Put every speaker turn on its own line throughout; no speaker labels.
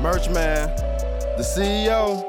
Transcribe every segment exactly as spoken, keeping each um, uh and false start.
Merch man, the C E O.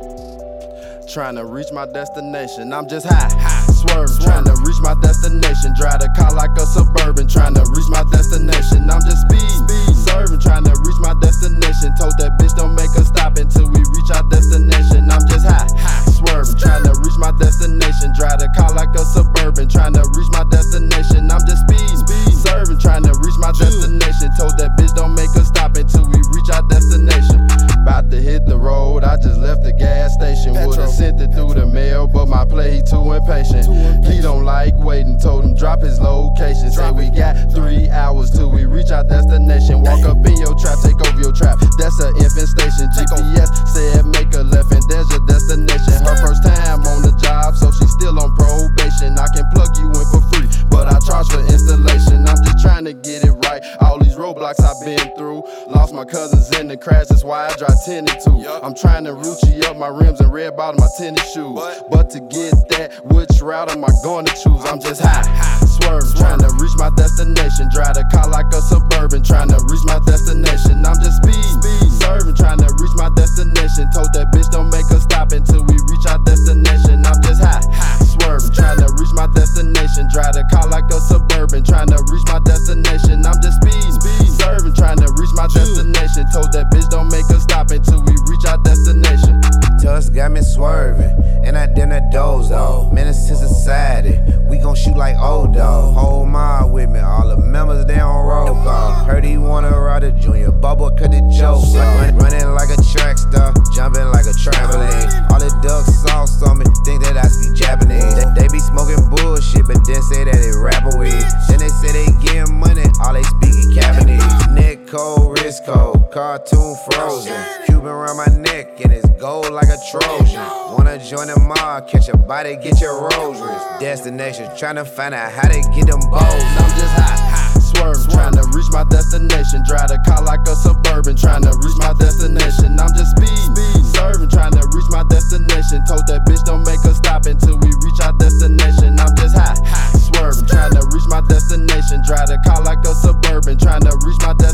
Trying to reach my destination, I'm just high, high. Swerving, trying to reach my destination. Drive the car like a Suburban, trying to reach my destination. I'm just speeding, speed, serving, trying to reach my destination. Told that bitch don't make us stop until we reach our destination. I'm just high, high. Swerving, trying to reach my destination. Drive the car like a Suburban, trying to reach my destination. I'm just speeding, speed, serving, trying to reach my destination. Told that bitch don't make us stop until we reach our destination. About to hit the road, I just left the gas station. Would've sent it through the mail, but my play he too impatient. He don't like waiting, told him drop his location. Say we got three hours till we reach our destination. Walk up in your trap, take over your trap. That's an infant station. G P S said make a left and there's your destination. Her first time on the job, so she's still on probation. I can plug you in for free, but I charge for installation. I'm just trying to get it right. All these roadblocks I've been through. Lost my cousins in the crash, that's why I drive ten and two. I'm trying to Rucci up my rims and red bottom my tennis shoes. But to get that, which route am I going to choose? I'm just high, swerving, trying to reach my destination. Drive the car like a Suburban, trying to reach my destination. I'm just speeding, speed, serving, trying to reach my destination. Told that bitch don't make us stop until we reach our destination. I'm just high, swerving, trying to reach my destination. Drive the car like a Suburban, trying to reach my destination. I'm just speeding, speed, serving, trying to reach my destination. Told that bitch don't make us stop until we reach our destination.
Tuss got me swerving, and I didn't doze off. Menace to society, we gon' shoot like old dog. Whole mile with me, all the members they on roll call. Heard he wanna ride a junior, bubble cut the jokes off. Run, running like a track star, jumping like a trampoline. All the duck sauce on me, think that I speak Japanese. They, they be smoking bullshit, but then say that they rapper weed. Then they say they getting money, all they speak is Japanese. Neck cold, wrist cold, cartoon frozen. Cuban around my neck, and it's gold like a Trojan. Wanna join the mob, catch a body, get your rosaries. Destination, tryna find out how to get them bows.
I'm just high, high, swerving, trying to reach my destination. Drive the car like a Suburban, trying to reach my destination. I'm just speeding, speed, serving, trying to reach my destination. Told that bitch don't make us stop until we reach our destination. I'm just high, high, swerving, trying to reach my destination. Drive the car like a Suburban, trying to reach my destination.